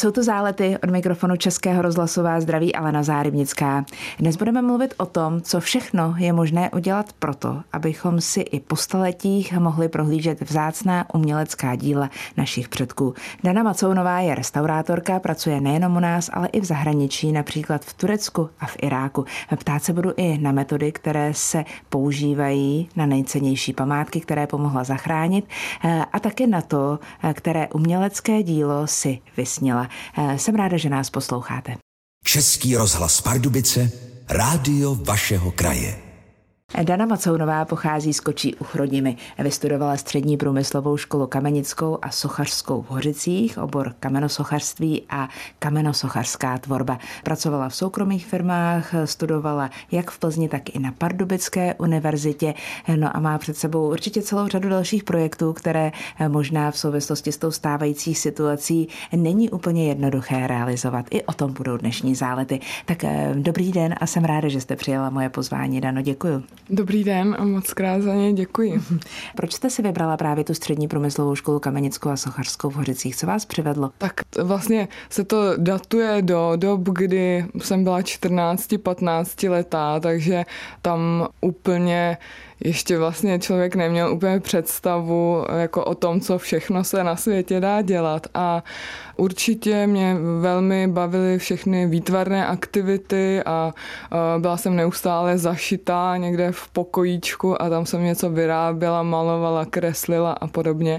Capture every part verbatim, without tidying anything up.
Jsou to Zálety, od mikrofonu Českého rozhlasu vás zdraví Alena Zárybnická. Dnes budeme mluvit o tom, co všechno je možné udělat proto, abychom si i po staletích mohli prohlížet vzácná umělecká díla našich předků. Dana Macounová je restaurátorka, pracuje nejenom u nás, ale i v zahraničí, například v Turecku a v Iráku. Ptát se budu i na metody, které se používají na nejcennější památky, které pomohla zachránit, a také na to, které umělecké dílo si vysnila. Jsem ráda, že nás posloucháte. Český rozhlas Pardubice, rádio vašeho kraje. Dana Macounová pochází z Kočí u Chrudimi. Vystudovala střední průmyslovou školu kamenickou a sochařskou v Hořicích, obor kamenosochařství a kamenosochařská tvorba. Pracovala v soukromých firmách, studovala jak v Plzni, tak i na Pardubické univerzitě. No a má před sebou určitě celou řadu dalších projektů, které možná v souvislosti s tou stávající situací není úplně jednoduché realizovat. I o tom budou dnešní Zálety. Tak dobrý den a jsem ráda, že jste přijala moje pozvání. Dano, děkuju. Dobrý den a moc krát za ně děkuji. Proč jste si vybrala právě tu střední průmyslovou školu kamenickou a sochařskou v Hořicích? Co vás přivedlo? Tak vlastně se to datuje do dob, kdy jsem byla čtrnáct patnáct letá, takže tam úplně ještě vlastně člověk neměl úplně představu jako o tom, co všechno se na světě dá dělat. A určitě mě velmi bavily všechny výtvarné aktivity a byla jsem neustále zašitá někde v pokojíčku a tam jsem něco vyráběla, malovala, kreslila a podobně.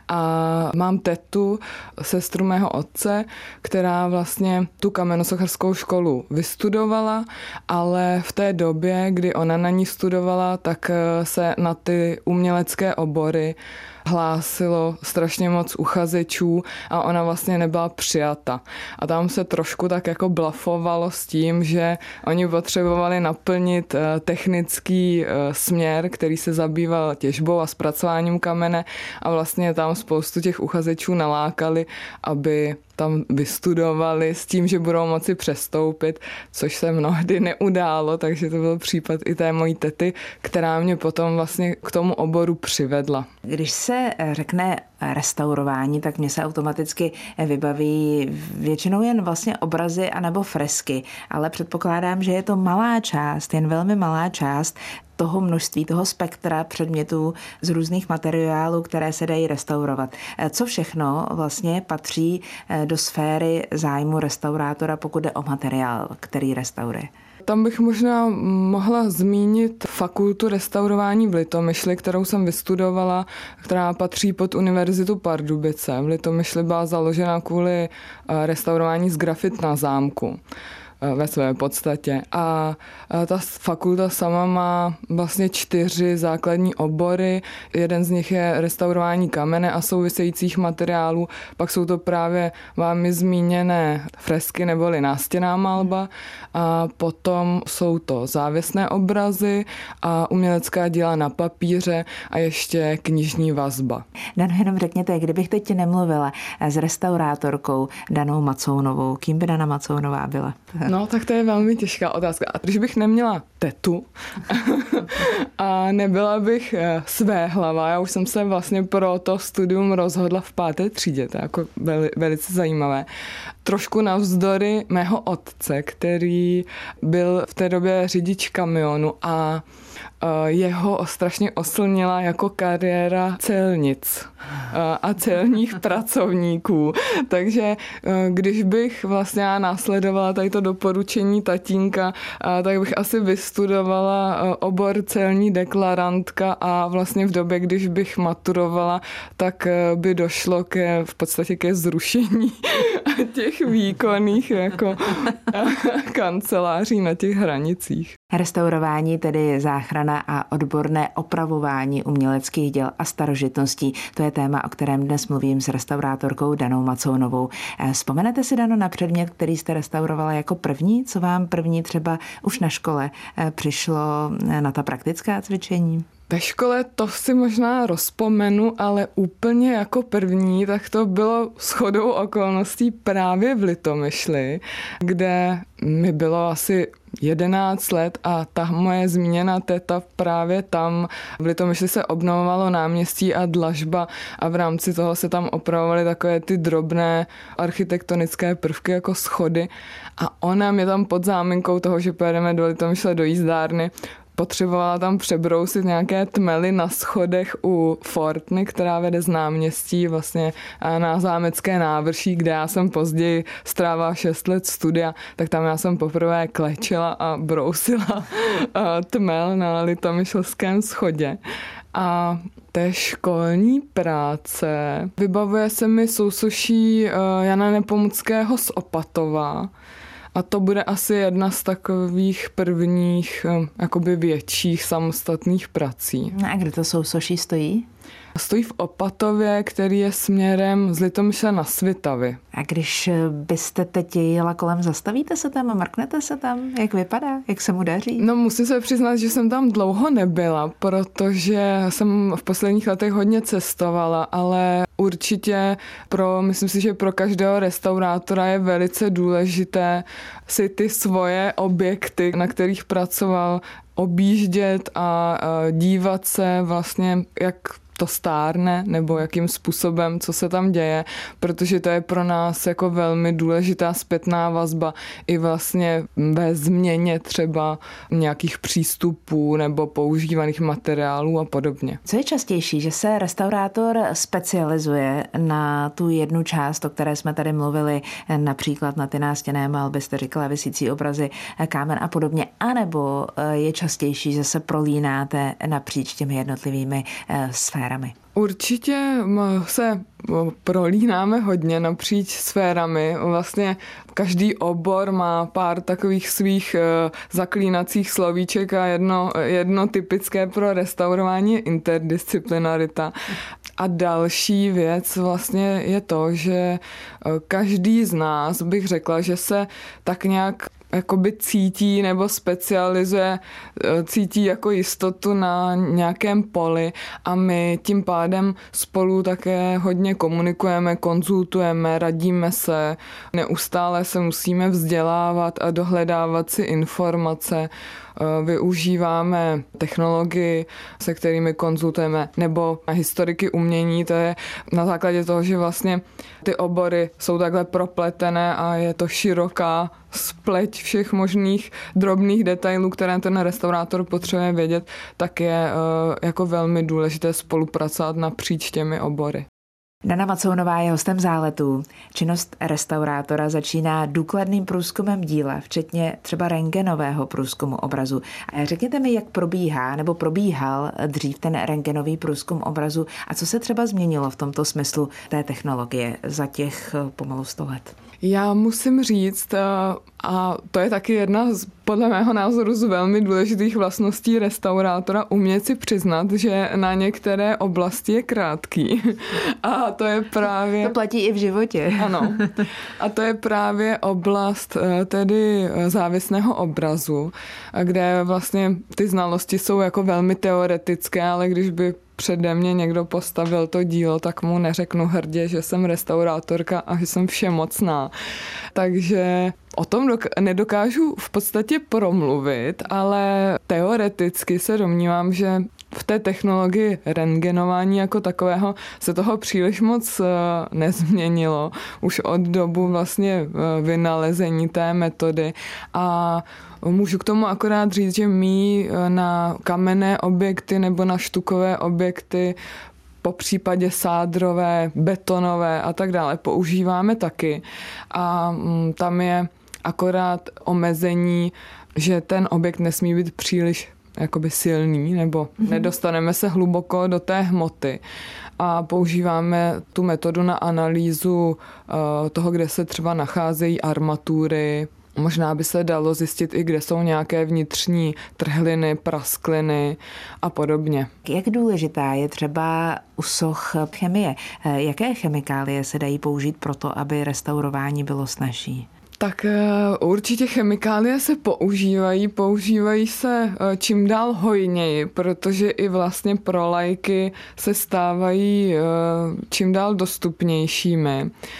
A mám tetu, sestru mého otce, která vlastně tu kamenosochařskou školu vystudovala, ale v té době, kdy ona na ní studovala, tak se na ty umělecké obory hlásilo strašně moc uchazečů a ona vlastně nebyla přijata. A tam se trošku tak jako blafovalo s tím, že oni potřebovali naplnit technický směr, který se zabýval těžbou a zpracováním kamene a vlastně tam spoustu těch uchazečů nalákali, aby tam vystudovali s tím, že budou moci přestoupit, což se mnohdy neudálo, takže to byl případ i té mojí tety, která mě potom vlastně k tomu oboru přivedla. Když se řekne restaurování, tak mě se automaticky vybaví většinou jen vlastně obrazy anebo fresky, ale předpokládám, že je to malá část, jen velmi malá část toho množství, toho spektra předmětů z různých materiálů, které se dají restaurovat. Co všechno vlastně patří do sféry zájmu restaurátora, pokud jde o materiál, který restauruje? Tam bych možná mohla zmínit fakultu restaurování v Litomyšli, kterou jsem vystudovala, která patří pod Univerzitu Pardubice. V Litomyšli byla založena kvůli restaurování z grafit na zámku ve své podstatě. A ta fakulta sama má vlastně čtyři základní obory. Jeden z nich je restaurování kamene a souvisejících materiálů. Pak jsou to právě vámi zmíněné fresky neboli nástěnná malba. A potom jsou to závěsné obrazy a umělecká díla na papíře a ještě knižní vazba. Dano, jenom řekněte, kdybych teď nemluvila s restaurátorkou Danou Macounovou, kým by Dana Macounová byla? No, tak to je velmi těžká otázka. A když bych neměla tetu a nebyla bych své hlava, já už jsem se vlastně pro to studium rozhodla v páté třídě, to je jako veli, velice zajímavé. Trošku navzdory mého otce, který byl v té době řidič kamionu a jeho strašně oslnila jako kariéra celnic a celních pracovníků. Takže když bych vlastně následovala tady to doporučení tatínka, tak bych asi vystudovala obor celní deklarantka a vlastně v době, když bych maturovala, tak by došlo ke, v podstatě ke zrušení těch výkonných jako kanceláří na těch hranicích. Restaurování, tedy záchrana a odborné opravování uměleckých děl a starožitností. To je téma, o kterém dnes mluvím s restaurátorkou Danou Macounovou. Vzpomenete si, Dano, na předmět, který jste restaurovala jako první? Co vám první třeba už na škole přišlo na ta praktická cvičení? Ve škole to si možná rozpomenu, ale úplně jako první, tak to bylo shodou okolností právě v Litomyšli, kde mi bylo asi jedenáct let a ta moje zmíněná teta právě tam v Litomyšli se obnovovalo náměstí a dlažba a v rámci toho se tam opravovaly takové ty drobné architektonické prvky jako schody a ona mě tam pod záminkou toho, že pojedeme do Litomyšle do jízdárny, potřebovala tam přebrousit nějaké tmely na schodech u Fortny, která vede z náměstí vlastně na Zámecké návrší, kde já jsem později strávila šest let studia, tak tam já jsem poprvé klečela a brousila tmel na Litomyšlském schodě. A té školní práce vybavuje se mi sousoší Jana Nepomuckého z Opatova. A to bude asi jedna z takových prvních jakoby větších samostatných prací. A kde to sousoší stojí? Stojí v Opatově, který je směrem z Litomyšle na Svitavy. A když byste teď jela kolem, zastavíte se tam a mrknete se tam? Jak vypadá? Jak se mu daří? No musím se přiznat, že jsem tam dlouho nebyla, protože jsem v posledních letech hodně cestovala, ale určitě pro, myslím si, že pro každého restaurátora je velice důležité si ty svoje objekty, na kterých pracoval, objíždět a dívat se vlastně, jak to stárne, nebo jakým způsobem, co se tam děje, protože to je pro nás jako velmi důležitá zpětná vazba i vlastně ve změně třeba nějakých přístupů nebo používaných materiálů a podobně. Co je častější, že se restaurátor specializuje na tu jednu část, o které jsme tady mluvili, například na ty nástěnné malby, jste říkala, visící obrazy, kámen a podobně, anebo je častější, že se prolínáte napříč těmi jednotlivými sférami? Určitě se prolínáme hodně napříč sférami. Vlastně každý obor má pár takových svých zaklínacích slovíček a jedno, jedno typické pro restaurování je interdisciplinarita. A další věc vlastně je to, že každý z nás, bych řekla, že se tak nějak jakoby cítí nebo specializuje, cítí jako jistotu na nějakém poli a my tím pádem spolu také hodně komunikujeme, konzultujeme, radíme se, neustále se musíme vzdělávat a dohledávat si informace, využíváme technologii, se kterými konzultujeme, nebo historiky umění, to je na základě toho, že vlastně ty obory jsou takhle propletené a je to široká spleť všech možných drobných detailů, které ten restaurátor potřebuje vědět, tak je jako velmi důležité spolupracovat napříč těmi obory. Dana Macounová je hostem Záletů. Činnost restaurátora začíná důkladným průzkumem díla, včetně třeba rentgenového průzkumu obrazu. A řekněte mi, jak probíhá nebo probíhal dřív ten rentgenový průzkum obrazu a co se třeba změnilo v tomto smyslu té technologie za těch pomalu sto let? Já musím říct, a to je taky jedna z, podle mého názoru z velmi důležitých vlastností restaurátora, umět si přiznat, že na některé oblasti je krátký. A to je právě... To platí i v životě. Ano. A to je právě oblast tedy závěsného obrazu, kde vlastně ty znalosti jsou jako velmi teoretické, ale když by přede mě někdo postavil to dílo, tak mu neřeknu hrdě, že jsem restaurátorka a že jsem všemocná. Takže o tom dok- nedokážu v podstatě promluvit, ale teoreticky se domnívám, že v té technologii rentgenování jako takového se toho příliš moc nezměnilo už od dobu vlastně vynalezení té metody a můžu k tomu akorát říct, že my na kamenné objekty nebo na štukové objekty, po případě sádrové, betonové a tak dále používáme taky. A tam je akorát omezení, že ten objekt nesmí být příliš jakoby silný, nebo mm-hmm. nedostaneme se hluboko do té hmoty. A používáme tu metodu na analýzu uh, toho, kde se třeba nacházejí armatury. Možná by se dalo zjistit i, kde jsou nějaké vnitřní trhliny, praskliny a podobně. Jak důležitá je třeba u soch chemie? Jaké chemikálie se dají použít pro to, aby restaurování bylo snazší? Tak určitě chemikálie se používají, používají se čím dál hojněji, protože i vlastně pro laiky se stávají čím dál dostupnějšími.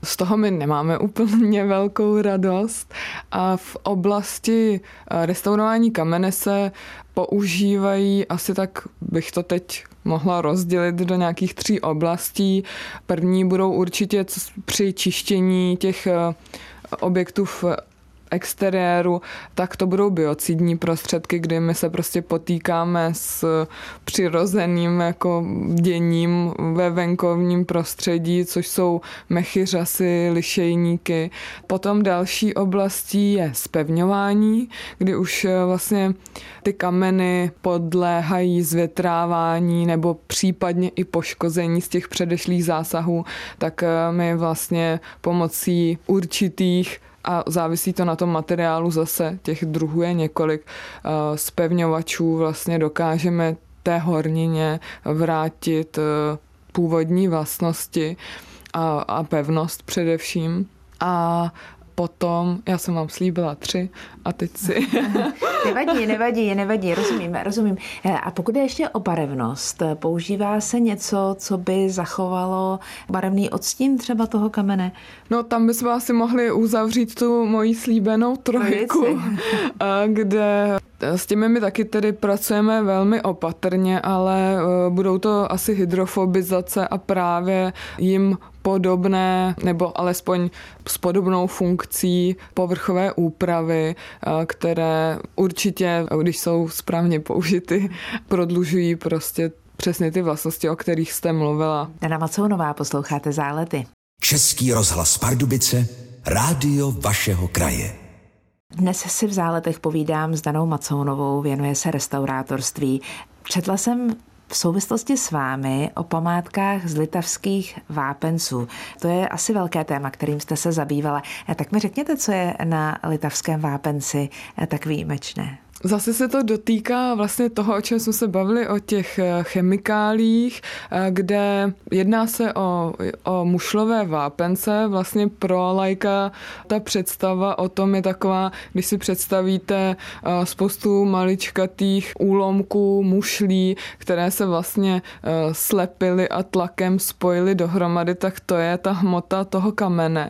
z toho my nemáme úplně velkou radost. A v oblasti restaurování kamene se používají, asi tak bych to teď mohla rozdělit do nějakých tří oblastí. První budou určitě při čištění těch objektů v exteriéru, tak to budou biocidní prostředky, kdy my se prostě potýkáme s přirozeným jako děním ve venkovním prostředí, což jsou mechy, řasy, lišejníky. Potom další oblastí je zpevňování, kdy už vlastně ty kameny podléhají zvětrávání nebo případně i poškození z těch předešlých zásahů, tak my vlastně pomocí určitých a závisí to na tom materiálu zase, těch druhů je několik zpevňovačů, vlastně dokážeme té hornině vrátit původní vlastnosti a, a pevnost především. A potom, já jsem vám slíbila tři a teď si... Nevadí, nevadí, nevadí, rozumím, rozumím. A pokud je ještě o barevnost, používá se něco, co by zachovalo barevný odstín třeba toho kamene? No tam bychom asi mohli uzavřít tu moji slíbenou trojku, kde s těmi my taky tedy pracujeme velmi opatrně, ale budou to asi hydrofobizace a právě jim podobné, nebo alespoň s podobnou funkcí povrchové úpravy, které určitě, když jsou správně použity, prodlužují prostě přesně ty vlastnosti, o kterých jste mluvila. Dana Macounová, posloucháte Zálety. Český rozhlas Pardubice, rádio vašeho kraje. Dnes si v Záletech povídám s Danou Macounovou, věnuje se restaurátorství. Četla jsem v souvislosti s vámi o památkách z litavských vápenců. To je asi velké téma, kterým jste se zabývala. Tak mi řekněte, co je na litavském vápenci tak výjimečné. Zase se to dotýká vlastně toho, o čem jsme se bavili, o těch chemikálích, kde jedná se o, o mušlové vápence. Vlastně pro laika ta představa o tom je taková, když si představíte spoustu maličkatých úlomků, mušlí, které se vlastně slepily a tlakem spojily dohromady, tak to je ta hmota toho kamene.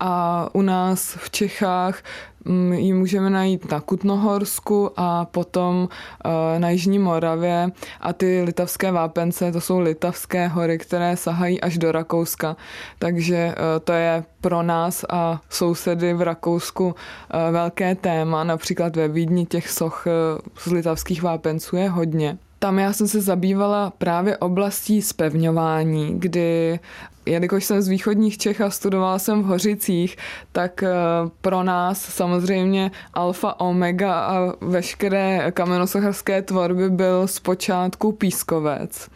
A u nás v Čechách ji můžeme najít na Kutnohorsku a potom na Jižní Moravě a ty litavské vápence, to jsou litavské hory, které sahají až do Rakouska, takže to je pro nás a sousedy v Rakousku velké téma, například ve Vídni těch soch z litavských vápenců je hodně. Tam já jsem se zabývala právě oblastí zpevňování, kdy jelikož jsem z východních Čech a studovala jsem v Hořicích, tak pro nás samozřejmě alfa omega a veškeré kamenosocharské tvorby byl zpočátku pískovec.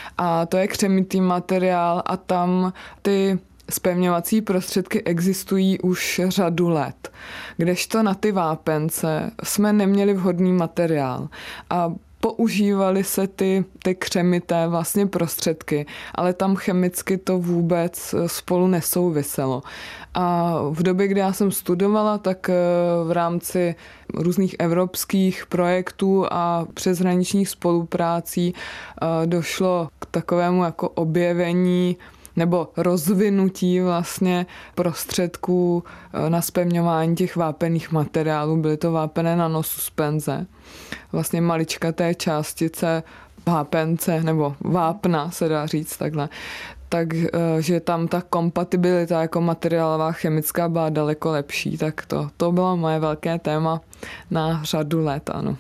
A to je křemitý materiál a tam ty zpevňovací prostředky existují už řadu let. Kdežto na ty vápence jsme neměli vhodný materiál. A používaly se ty, ty křemité vlastně prostředky, ale tam chemicky to vůbec spolu nesouviselo. A v době, kdy já jsem studovala, tak v rámci různých evropských projektů a přeshraničních spoluprácí došlo k takovému jako objevení nebo rozvinutí vlastně prostředků na zpevňování těch vápenných materiálů. Byly to vápené nanosuspenze, vlastně maličkaté částice vápence nebo vápna, se dá říct takhle. Takže tam ta kompatibilita jako materiálová chemická byla daleko lepší, tak to, to bylo moje velké téma na řadu let, ano.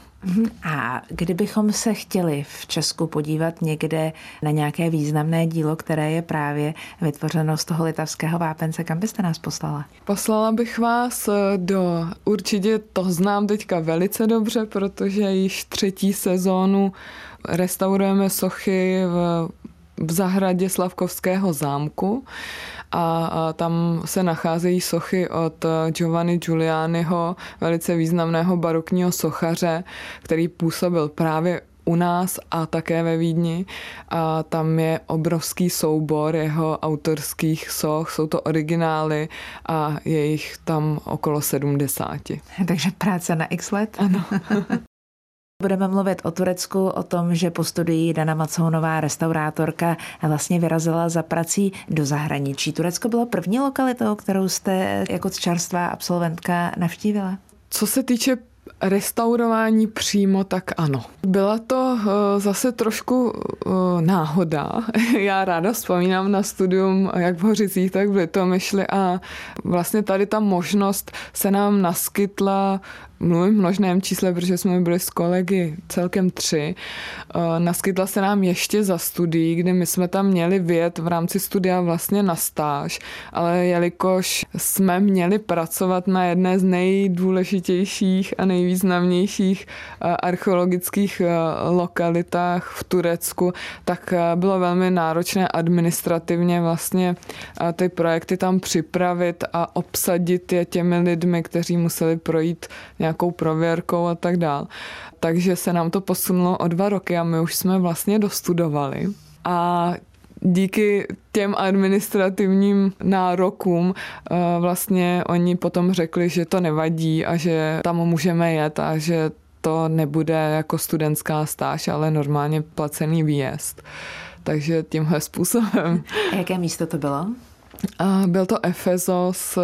A kdybychom se chtěli v Česku podívat někde na nějaké významné dílo, které je právě vytvořeno z toho litavského vápence, kam byste nás poslala? Poslala bych vás do, určitě to znám teďka velice dobře, protože již třetí sezónu restaurujeme sochy v, v zahradě Slavkovského zámku. A, a tam se nacházejí sochy od Giovanni Giulianiho, velice významného barokního sochaře, který působil právě u nás a také ve Vídni. A tam je obrovský soubor jeho autorských soch, jsou to originály a je jich tam okolo sedmdesáti. Takže práce na x let? Ano. Budeme mluvit o Turecku, o tom, že po studii Dana Macounová, restaurátorka, vlastně vyrazila za prací do zahraničí. Turecko bylo první lokalitou, kterou jste jako čerstvá absolventka navštívila? Co se týče restaurování přímo, tak ano. Byla to uh, zase trošku uh, náhoda. Já ráda vzpomínám na studium jak v Hořicích, tak v Litomyšli a vlastně tady ta možnost se nám naskytla, mluvím v množném čísle, protože jsme byli s kolegy celkem tři. Naskytla se nám ještě za studií, kdy my jsme tam měli vyjet v rámci studia vlastně na stáž, ale jelikož jsme měli pracovat na jedné z nejdůležitějších a nejvýznamnějších archeologických lokalitách v Turecku, tak bylo velmi náročné administrativně vlastně ty projekty tam připravit a obsadit je těmi lidmi, kteří museli projít nějakou prověrkou a tak dál. Takže se nám to posunulo o dva roky a my už jsme vlastně dostudovali. A díky těm administrativním nárokům vlastně oni potom řekli, že to nevadí a že tam můžeme jet a že to nebude jako studentská stáž, ale normálně placený výjezd. Takže tímhle způsobem. A jaké místo to bylo? Byl to Efesos,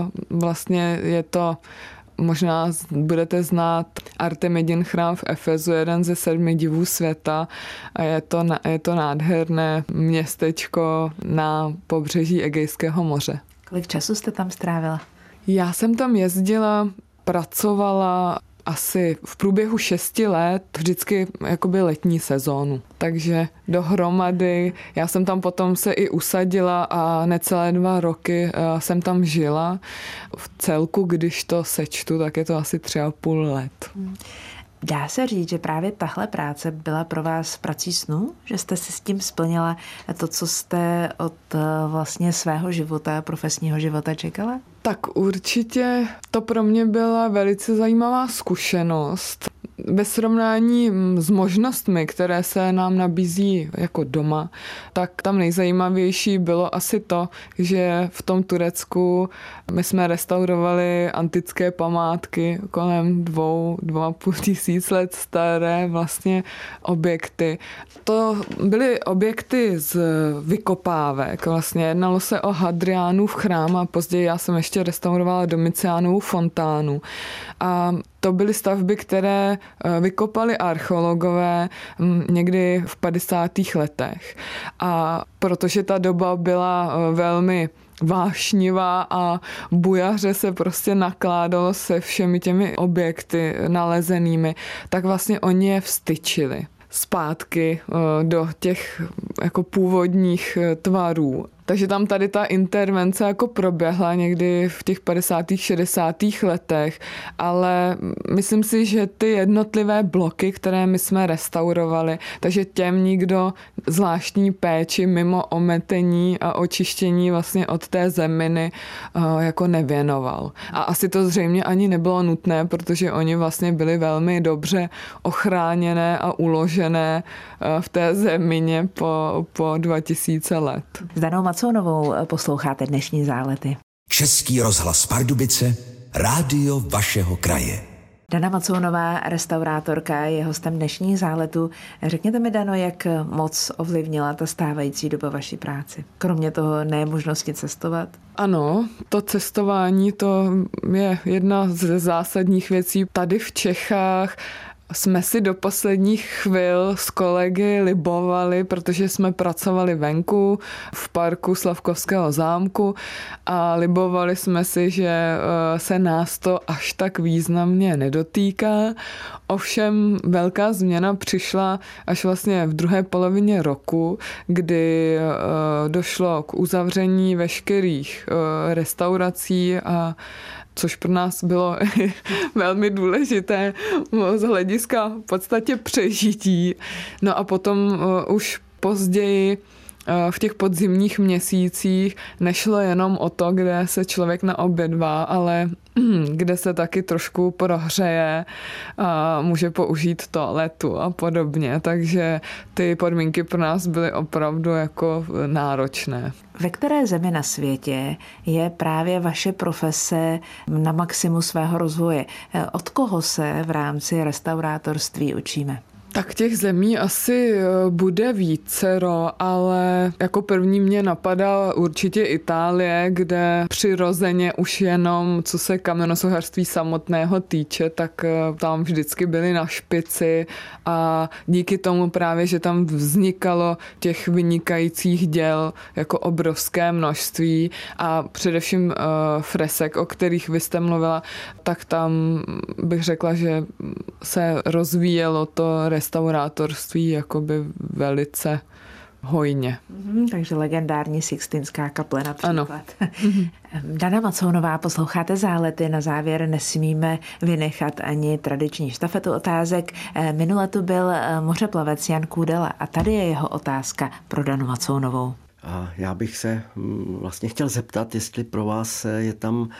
vlastně je to, možná budete znát Artemidin chrám v Efezu, jeden ze sedmi divů světa a je to, je to nádherné městečko na pobřeží Egejského moře. Kolik času jste tam strávila? Já jsem tam jezdila, pracovala asi v průběhu šesti let, vždycky jakoby letní sezónu. Takže dohromady, já jsem tam potom se i usadila a necelé dva roky jsem tam žila. V celku, když to sečtu, tak je to asi tři a půl let. Dá se říct, že právě tahle práce byla pro vás prací snů? Že jste si s tím splnila to, co jste od vlastně svého života, profesního života čekala? Tak určitě to pro mě byla velice zajímavá zkušenost. Ve srovnání s možnostmi, které se nám nabízí jako doma, tak tam nejzajímavější bylo asi to, že v tom Turecku my jsme restaurovali antické památky kolem dvou, dvou a půl tisíc let staré vlastně objekty. To byly objekty z vykopávek. Vlastně jednalo se o Hadriánův chrám a později já jsem ještě restaurovala Domiciánovu fontánu. A to byly stavby, které vykopali archeologové někdy v padesátých letech. A protože ta doba byla velmi vášnivá a bujaře se prostě nakládalo se všemi těmi objekty nalezenými, tak vlastně oni je vstyčili zpátky do těch jako původních tvarů. Takže tam tady ta intervence jako proběhla někdy v těch padesátých šedesátých letech, ale myslím si, že ty jednotlivé bloky, které my jsme restaurovali, takže těm nikdo zvláštní péči mimo ometení a očištění vlastně od té zeminy jako nevěnoval. A asi to zřejmě ani nebylo nutné, protože oni vlastně byli velmi dobře ochráněné a uložené v té zemině po, po dva tisíce let. S Danou Macounovou posloucháte dnešní Zálety. Český rozhlas Pardubice, rádio vašeho kraje. Dana Macounová, restaurátorka, je hostem dnešních Záletů. Řekněte mi, Dano, jak moc ovlivnila ta stávající doba vaší práci? Kromě toho nemožnosti cestovat? Ano, to cestování, to je jedna z zásadních věcí. Tady v Čechách jsme si do posledních chvil s kolegy libovali, protože jsme pracovali venku v parku Slavkovského zámku a libovali jsme si, že se nás to až tak významně nedotýká. Ovšem velká změna přišla až vlastně v druhé polovině roku, kdy došlo k uzavření veškerých restaurací a což pro nás bylo velmi důležité z hlediska v podstatě přežití. No a potom uh, už později v těch podzimních měsících nešlo jenom o to, kde se člověk naobědvá, ale kde se taky trošku prohřeje a může použít toaletu a podobně. Takže ty podmínky pro nás byly opravdu jako náročné. Ve které zemi na světě je právě vaše profese na maximu svého rozvoje? Od koho se v rámci restaurátorství učíme? Tak těch zemí asi bude vícero, ale jako první mě napadá určitě Itálie, kde přirozeně už jenom, co se kamenosochařství samotného týče, tak tam vždycky byli na špici a díky tomu právě, že tam vznikalo těch vynikajících děl jako obrovské množství a především fresek, o kterých vy jste mluvila, tak tam bych řekla, že se rozvíjelo to restaurátorství jakoby velice hojně. Mm, takže legendární Sixtinská kaple například. Ano. Dana Macounová, posloucháte Zálety. Na závěr nesmíme vynechat ani tradiční štafetu otázek. Minule tu byl mořeplavec Jan Kůdela a tady je jeho otázka pro Danu Macounovou. A já bych se vlastně chtěl zeptat, jestli pro vás je tam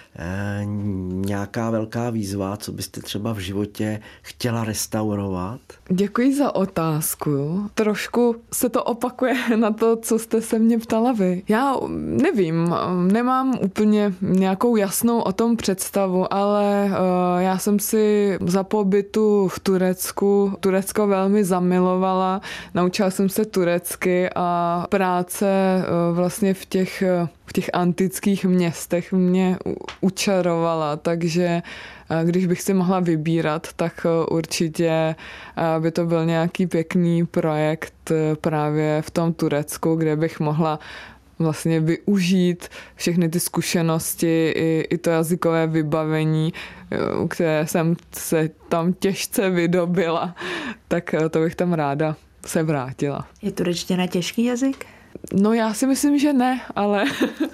nějaká velká výzva, co byste třeba v životě chtěla restaurovat? Děkuji za otázku. Trošku se to opakuje na to, co jste se mě ptala vy. Já nevím, nemám úplně nějakou jasnou o tom představu, ale uh, já jsem si za pobytu v Turecku Turecko velmi zamilovala. Naučila jsem se turecky a práce uh, vlastně v těch uh, v těch antických městech mě učarovala, takže když bych si mohla vybírat, tak určitě by to byl nějaký pěkný projekt právě v tom Turecku, kde bych mohla vlastně využít všechny ty zkušenosti i, i to jazykové vybavení, které jsem se tam těžce vydobila, tak to bych tam ráda se vrátila. Je turečtina těžký jazyk? No já si myslím, že ne, ale,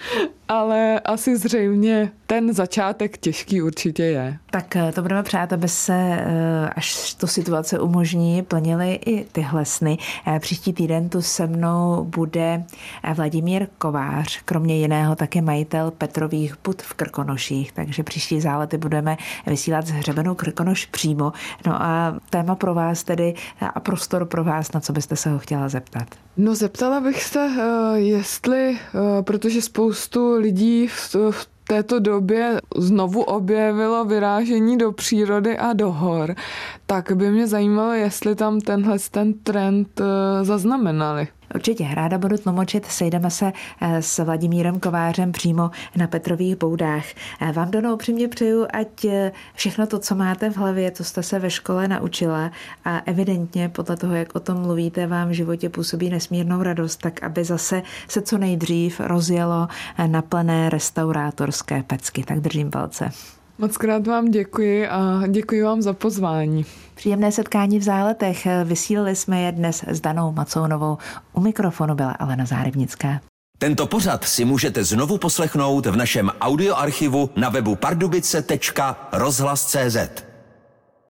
ale asi zřejmě ten začátek těžký určitě je. Tak to budeme přát, aby se, až to situace umožní, plnily i tyhle sny. Příští týden tu se mnou bude Vladimír Kovář, kromě jiného také majitel Petrových bud v Krkonoších, takže příští Zálety budeme vysílat z hřebenu Krkonoš přímo. No a téma pro vás tedy a prostor pro vás, na co byste se ho chtěla zeptat? No zeptala bych se, jestli, protože spoustu lidí v, v této době znovu objevilo vyrážení do přírody a do hor, tak by mě zajímalo, jestli tam tenhle ten trend zaznamenali. Určitě, ráda budu tlumočit, sejdeme se s Vladimírem Kovářem přímo na Petrových boudách. Vám, Dono, upřímně přeju, ať všechno to, co máte v hlavě, co jste se ve škole naučila a evidentně podle toho, jak o tom mluvíte, vám v životě působí nesmírnou radost, tak aby zase se co nejdřív rozjelo na plné restaurátorské pecky. Tak držím palce. Moc krát vám děkuji a děkuji vám za pozvání. Příjemné setkání v Záletech. Vysílali jsme je dnes s Danou Macounovou. U mikrofonu byla Alena Zárybnická. Tento pořad si můžete znovu poslechnout v našem audioarchivu na webu pardubice tečka rozhlas tečka cé zet.